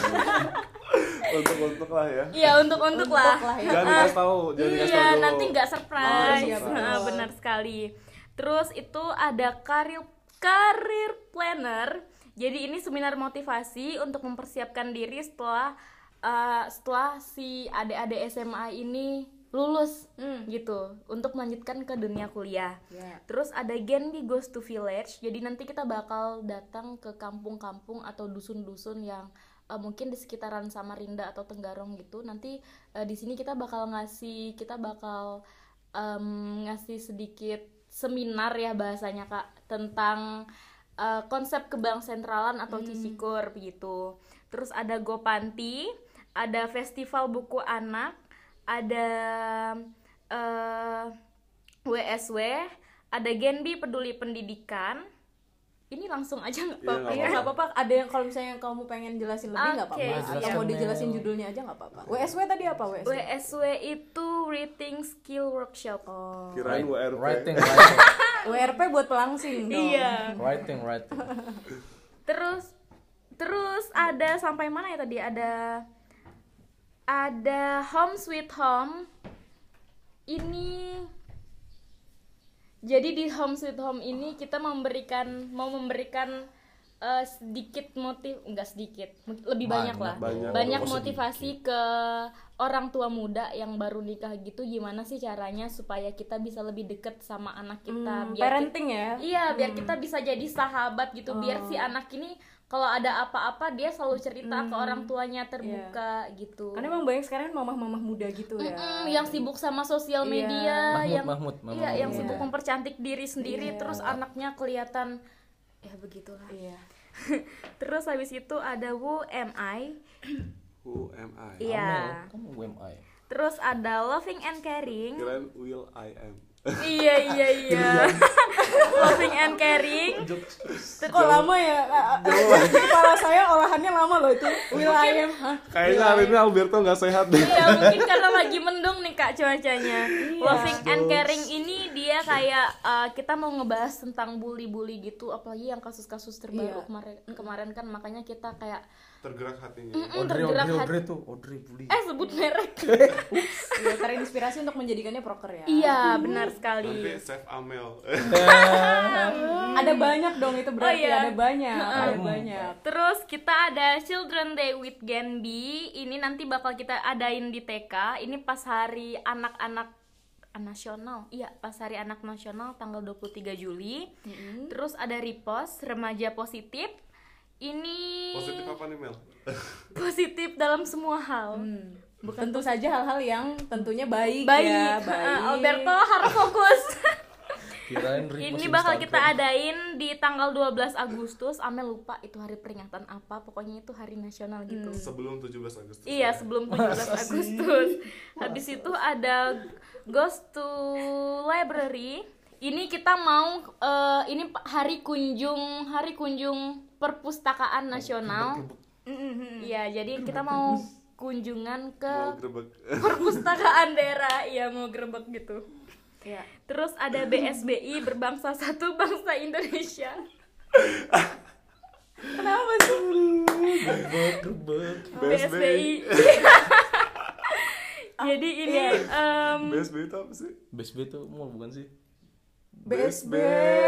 Untuk untuk lah ya. iya untuk untuk lah. lah ya. Jangan dikasih tahu, jangan dikasih tahu Iya, dulu. nanti nggak surprise. Oh, iya, betul. Nah, benar sekali. Terus itu ada karir karir planner. Jadi ini seminar motivasi untuk mempersiapkan diri setelah uh, setelah si adik-adik S M A ini lulus gitu untuk melanjutkan ke dunia kuliah. Ya. Terus ada Genbi Goes to Village. Jadi nanti kita bakal datang ke kampung-kampung atau dusun-dusun yang uh, mungkin di sekitaran Samarinda atau Tenggarong gitu. Nanti uh, di sini kita bakal ngasih kita bakal um, ngasih sedikit seminar ya bahasanya Kak tentang uh, konsep kebang sentralan atau Cisikur begitu. Terus ada Gopanti, ada Festival Buku Anak, ada uh, W S W, ada Genbi Peduli Pendidikan. Ini langsung aja nggak Iya, apa-apa nggak ya nggak apa-apa. Ada yang kalau misalnya kamu pengen jelasin lebih nggak Oke, apa-apa. siap. Atau mau dijelasin judulnya aja nggak apa-apa. W S W tadi apa W S W? W S W itu Reading Skill Workshop. Oh. Kirain W R P. Writing, writing, W R P buat pelangsing dong. Iya. writing, writing. Terus terus ada sampai mana ya tadi? Ada ada Home Sweet Home. Ini jadi di Home Sweet Home ini kita memberikan mau memberikan eh, sedikit motiv enggak sedikit lebih banyak, Banyak, lah banyak. banyak Oh, motivasi ke orang tua muda yang baru nikah gitu, gimana sih caranya supaya kita bisa lebih deket sama anak kita, Hmm, biar parenting ya. iya biar kita bisa jadi sahabat gitu, biar si anak ini kalau ada apa-apa dia selalu cerita ke orang tuanya terbuka gitu. Karena emang banyak sekarang mamah-mamah muda gitu ya. Mm, yang sibuk sama sosial Iya. media, Mahmud, yang Mahmud, Mahmud, iya, yang Mahmud. sibuk mempercantik diri sendiri, Iya. terus anaknya kelihatan ya begitulah. Iya. Terus habis itu ada Who Am I? Who am I? Iya. Kamu U M I. Terus ada Loving and Caring. Kirain will I am. iya iya iya. Loving and Caring. Kok lama ya? Kepala saya olahannya lama loh itu. Will I am. Hah? Kayaknya hari ini Alberto nggak sehat deh. Iya mungkin karena lagi mendung nih Kak cuacanya. Loving and Caring ini dia kayak uh, kita mau ngebahas tentang bully-bully gitu, apalagi yang kasus-kasus terbaru Iya. kemarin kemarin kan, makanya kita kayak tergerak hatinya. Mm-mm, Audrey, tergerak Audrey, hati. Audrey tuh, Audrey bully. Eh sebut merek. Ya, terinspirasi untuk menjadikannya proker ya. Iya benar Nanti sekali. save Amel. Ada banyak dong itu berarti Oh, iya. ada banyak, ada banyak. Terus kita ada Children Day with Genbi. Ini nanti bakal kita adain di T K. Ini pas hari anak-anak nasional. Iya, pas hari anak nasional tanggal dua puluh tiga Juli. Terus ada Repost remaja positif. Ini Positif apa nih Mel? positif dalam semua hal. Bukan tentu saja hal-hal yang tentunya baik, Baik. ya, Ha, baik. Alberto harus fokus. Kirain repost Ini bakal Instagram. kita adain di tanggal dua belas Agustus. Amel lupa itu hari peringatan apa. Pokoknya itu hari nasional gitu. Sebelum tujuh belas Agustus. Iya, sebelum tujuh belas Agustus. Habis itu ada Ghost to Library. Ini kita mau eh, ini hari kunjung hari kunjung perpustakaan nasional. Iya, jadi kita mau kunjungan ke Mau grebek. perpustakaan daerah. Iya, mau grebek gitu. Iya. Terus ada B S B I berbangsa satu bangsa Indonesia. Kenapa sih? Grebek, grebek. B S B I. Jadi ini em, B S B itu apa sih? B S B tuh mall bukan sih? B S B.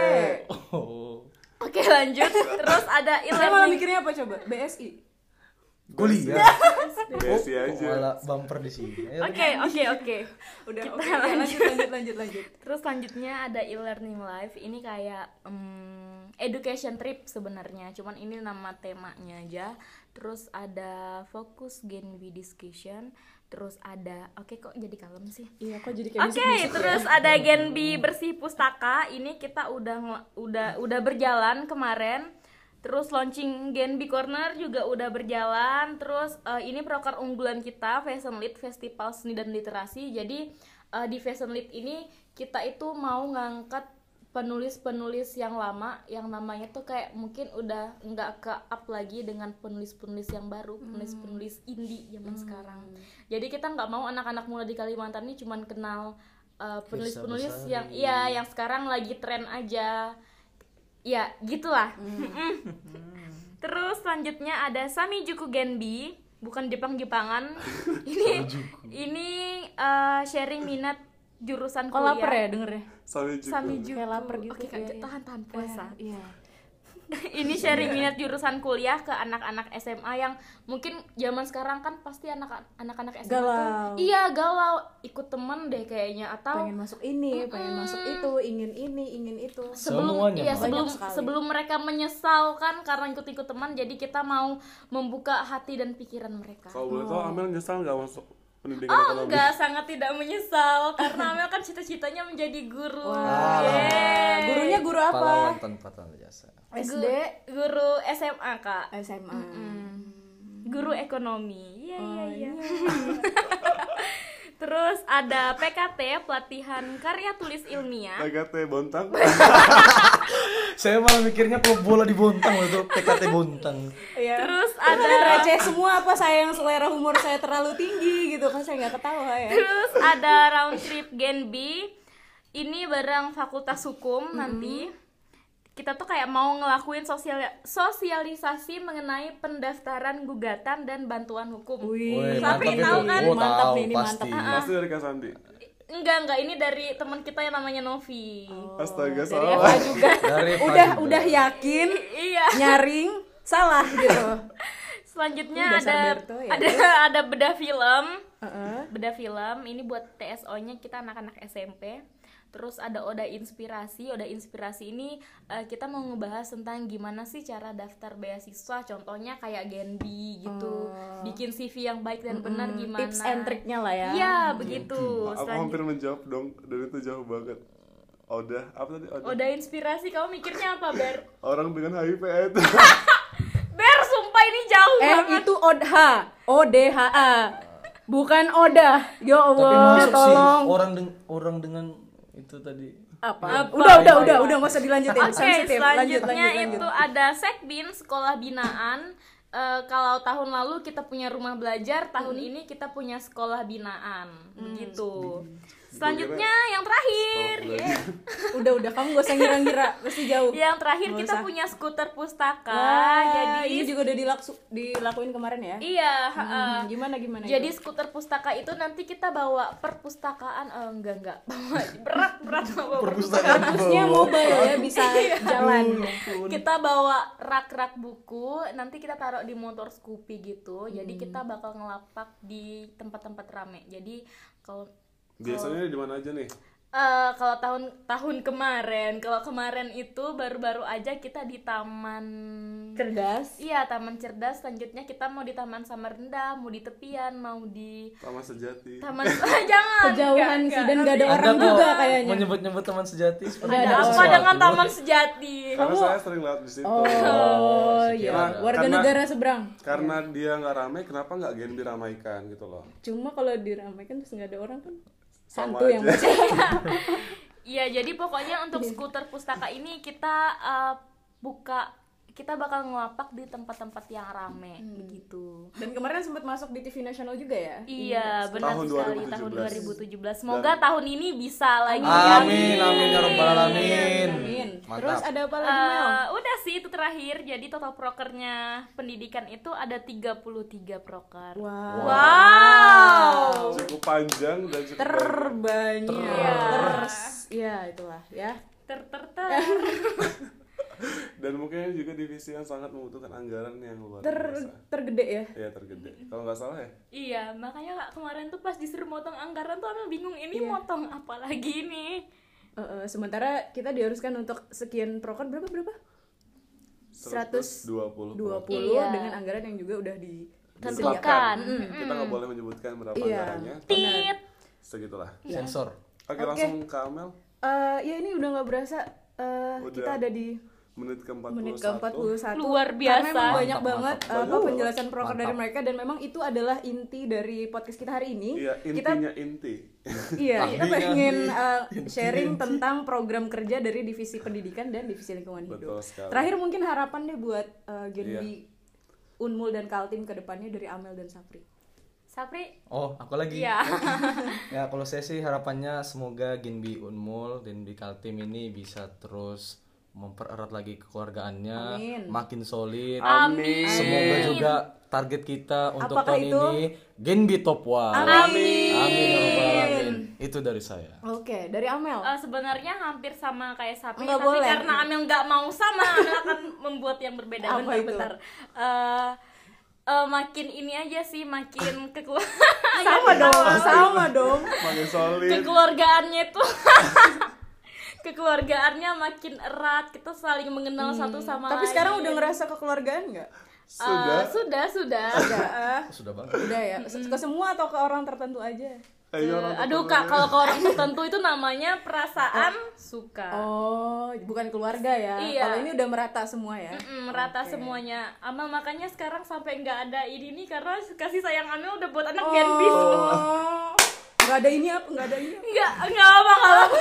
Oh. oke lanjut. Terus ada Saya malah e-learning. mikirnya apa coba? B S I. Kuliah. B S I aja. Malah bumper di sini. Ayo, Oke, oke, oke. Udah, Kita oke, ya, lanjut, lanjut, lanjut, lanjut. Terus selanjutnya ada e-learning live. Ini kayak em, education trip sebenarnya, cuman ini nama temanya aja. Terus ada fokus Genbi discussion. Terus ada, oke kok jadi kalem sih. Iya, kok jadi kayak Oke, musik-musik ya? terus ada Genbi bersih pustaka. Ini kita udah ngel- udah udah berjalan kemarin. Terus launching Genbi Corner juga udah berjalan. Terus eh, ini proker unggulan kita Fashion Lit Festival Seni dan Literasi. Jadi eh, di Fashion Lit ini kita itu mau ngangkat penulis-penulis yang lama yang namanya tuh kayak mungkin udah nggak ke up lagi dengan penulis-penulis yang baru, penulis-penulis indie zaman sekarang. Jadi kita nggak mau anak-anak muda di Kalimantan ini cuman kenal uh, penulis-penulis Besar-besar. yang iya yang sekarang lagi tren aja. Ya, gitulah. Mm-mm. Terus selanjutnya ada Samijuku Genbi, bukan Jepang-Jepangan. ini ini uh, sharing minat jurusan Kok kuliah. lapar ya denger ya? Sami juga. Samijuku. Kayak lapar gitu. Oke, Kak, Iya, iya. tahan tahan puasa. Iya. Ini sharing minat jurusan kuliah ke anak-anak S M A yang mungkin zaman sekarang kan pasti anak anak-anak S M A Galau. tuh iya galau, ikut temen deh kayaknya atau Pengen masuk ini, pengen masuk itu, ingin ini, ingin itu. sebelum Semuanya, iya Mbak. sebelum Banyak sekali. sebelum mereka menyesal kan karena ikut-ikut teman, jadi kita mau membuka hati dan pikiran mereka. Kalau boleh tahu Amel nyesal nggak masuk pendidikan Oh ekonomi? enggak, sangat tidak menyesal karena Amel kan cita-citanya menjadi guru. Wah. Yeay. Gurunya guru apa? Pahlawan tanpa tanda jasa. S Gu- D, guru S M A, Kak. S M A. Guru ekonomi. Iya, Oh, iya, iya. Terus ada P K T, pelatihan karya tulis ilmiah. P K T Bontang. Saya malah mikirnya klub bola di Bontang loh tuh, P K T Bontang. Iya. Terus Ada ada receh semua apa saya yang selera humor saya terlalu tinggi gitu kan saya nggak ketawa ya. Terus ada round trip Genbi. Ini bareng Fakultas Hukum nanti. Kita tuh kayak mau ngelakuin sosial sosialisasi mengenai pendaftaran gugatan dan bantuan hukum. Wih, Tapi mantap tahu itu. kan? Oh, Mantap tahu, nih, ini pasti. mantap. Pasti dari Kasandi. Enggak, enggak, ini dari teman kita yang namanya Novi. Astaga, Dari salah. Eva juga. Dari Eva udah juga. udah yakin Iya. nyaring salah gitu. Selanjutnya Uh, dasar ada Berto ya. ada ada bedah film. Heeh. Bedah film ini buat T S O-nya kita anak-anak S M P. Terus ada Oda Inspirasi. Oda Inspirasi ini eh, kita mau ngebahas tentang gimana sih cara daftar beasiswa. Contohnya kayak Genbi gitu. Bikin C V yang baik dan benar gimana. Tips and triknya lah ya. Iya, begitu. Aku Selanjut- hampir menjawab dong, dan itu jauh banget. Oda, apa tadi? Oda. Oda Inspirasi, kamu mikirnya apa, Ber? Orang dengan H I V itu. Ber, sumpah ini jauh Eh banget. itu O D H, O D H A. Bukan Oda. Ya Tapi Allah, masuk sih tolong. orang deng- orang dengan itu tadi. Apa? Apa? Udah, udah, udah, udah nggak usah dilanjutin. Oke, Sensitif. Lanjut, selanjutnya lanjut, lanjut. itu ada Sekbin, sekolah binaan. Eh, kalau tahun lalu kita punya rumah belajar, tahun Hmm. ini kita punya sekolah binaan, begitu. Selanjutnya yang terakhir. Oh, Yeah. Udah udah kamu gak usah ngira-ngira, pasti jauh. Yang terakhir Nggak kita usah. punya skuter pustaka. Wah, Jadi ini juga udah dilaksu, dilakuin kemarin ya. iya, Hmm, uh, gimana gimana jadi itu? skuter pustaka itu nanti kita bawa perpustakaan eh, enggak enggak bawa berat berat bawa perpustakaan. Harusnya mobile ya, bisa jalan. Kita bawa rak-rak buku, nanti kita taruh di motor Scoopy gitu. Jadi kita bakal ngelapak di tempat-tempat rame. Jadi kalau Biasanya di mana aja nih? eh, kalau tahun tahun kemarin, kalau kemarin itu baru-baru aja kita di taman Cerdas. Iya, taman cerdas. Selanjutnya kita mau di taman Samarinda, mau di tepian, mau di Taman Sejati. taman jangan Kejauhan enggak, sih enggak. dan gak ada Anda orang kok juga kayaknya. menyebut-nyebut teman sejati seperti Nggak Ada ada apa sesuatu. dengan taman sejati? Karena saya sering lewat di situ. Oh iya, Nah, warga karena- negara seberang. Karena dia nggak ramai, kenapa nggak Genbi ramaikan gitu loh? Cuma kalau diramaikan terus nggak ada orang kan Sama hantu yang aja. baca. Iya, jadi pokoknya untuk skuter pustaka ini kita uh, buka, kita bakal ngelapak di tempat-tempat yang rame begitu. Dan kemarin sempat masuk di T V nasional juga ya. Iya, benar Tahun sekali dua ribu tujuh belas. tahun dua ribu tujuh belas. Semoga tahun ini bisa lagi. Amin, amin ya rabbal alamin. Amin. Mantap. Terus ada apa lagi Mel? Eh, udah sih itu terakhir. Jadi total prokernya pendidikan itu ada tiga puluh tiga proker. Wow. Wow. Cukup panjang dan cukup banyak. Terbanyak. Terus, ya itulah ya. Ter ter ter. Dan mungkin juga divisi yang sangat membutuhkan anggaran yang luar Ter biasa. tergede ya. Iya tergede. Kalau nggak salah ya. Iya, makanya Kak, kemarin tuh pas disuruh motong anggaran tuh Amel bingung ini Iya. motong apa lagi nih. Eh, eh, sementara kita diharuskan untuk sekian proker berapa berapa? seratus dua puluh. dua puluh Iya. dengan anggaran yang juga udah di Tentukan. Kita nggak boleh menyebutkan berapa Iya. anggarannya. Tit. Segitulah. Sensor. Oke, Oke. langsung ke Amel. Eh, ya ini udah nggak berasa eh, Udah. kita ada di Menit ke empat puluh menit ke empat puluh satu. Luar Karena biasa. memang banyak Mantap, banget mantap. apa Banyak penjelasan proker dari Mantap. mereka dan memang itu adalah inti dari podcast kita hari ini. Iya, Kita intinya inti. iya, kita Intinya pengen nih. uh, sharing tentang program kerja dari divisi pendidikan dan divisi lingkungan Betul hidup. sekali. Terakhir mungkin harapan deh buat uh, Genbi, Unmul dan Kaltim ke depannya dari Amel dan Sapri. Sapri. Oh, aku lagi. Iya. Ya, kalau saya sih harapannya semoga Genbi Unmul dan di Kaltim ini bisa terus mempererat lagi kekeluargaannya, Amin. makin solid. Amin. Semoga juga target kita untuk Apakah tahun itu? ini Genbi Top One. Amin. Amin ya rabbal alamin. Itu dari saya. Oke, dari Amel. Eh, sebenarnya hampir sama kayak Sapri, Nggak tapi boleh. karena Amel nggak mau sama, Amel akan membuat yang berbeda. Apa bentar, itu? bentar. Eh, eh, makin ini aja sih, makin kekelu- sama dong, sama dong. Makin solid. kekeluargaannya tuh kekeluargaannya makin erat, kita saling mengenal satu sama lain. Tapi sekarang udah ngerasa kekeluargaan nggak? Sudah. Eh, sudah sudah Udah. Sudah banget. Udah ya. Ke semua atau ke orang tertentu aja? Ayo, Eh, orang aduh tertentu. Kak, kalau ke orang tertentu itu namanya perasaan suka. Oh, bukan keluarga ya. Iya. Kalau ini udah merata semua ya. Mm, merata Oke. semuanya. Amel makanya sekarang sampai nggak ada ini nih karena kasih sayang Amel udah buat anak Oh. Genbi semua. Nggak ada ini apa? Nggak ada ini apa? Nggak nggak apa nggak apa.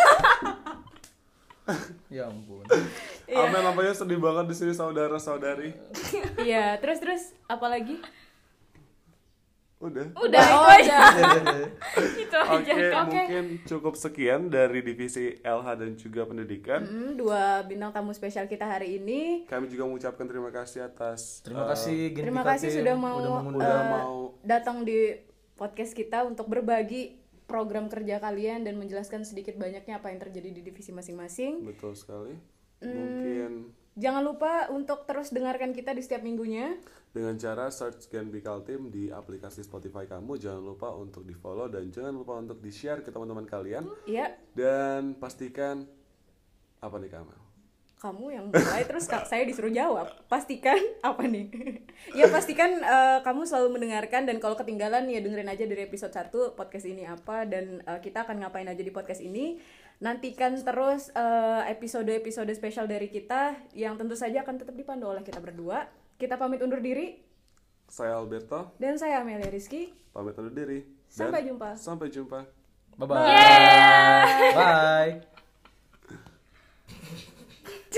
Ya ampun. Amel nampaknya sedih banget di sini saudara-saudari. Iya, terus terus apa lagi? Udah. Udah Oh, itu aja. udah. Itu Oke, aja. mungkin cukup sekian dari divisi L H dan juga pendidikan. Hmm, dua bintang tamu spesial kita hari ini. Kami juga mengucapkan terima kasih atas Terima eh, kasih Genbi Terima kasih Kaltim sudah mau, udah mengundang. Udah eh, mau- datang di podcast kita untuk berbagi program kerja kalian dan menjelaskan sedikit banyaknya apa yang terjadi di divisi masing-masing. Betul sekali. Mungkin Jangan lupa untuk terus dengarkan kita di setiap minggunya. dengan cara search Genbi Kaltim di aplikasi Spotify kamu. Jangan lupa untuk di follow dan jangan lupa untuk di share ke teman-teman kalian. Iya, Dan pastikan apa nih Kamal? kamu yang mulai terus ka- saya disuruh jawab. Pastikan apa nih? Ya pastikan eh, kamu selalu mendengarkan dan kalau ketinggalan ya dengerin aja dari episode satu podcast ini apa dan eh, kita akan ngapain aja di podcast ini. Nantikan terus eh, episode-episode spesial dari kita yang tentu saja akan tetap dipandu oleh kita berdua. Kita pamit undur diri Saya Alberto, dan saya Amelia Rizky. pamit undur diri. Dan Sampai jumpa. Sampai jumpa. Bye bye. Bye.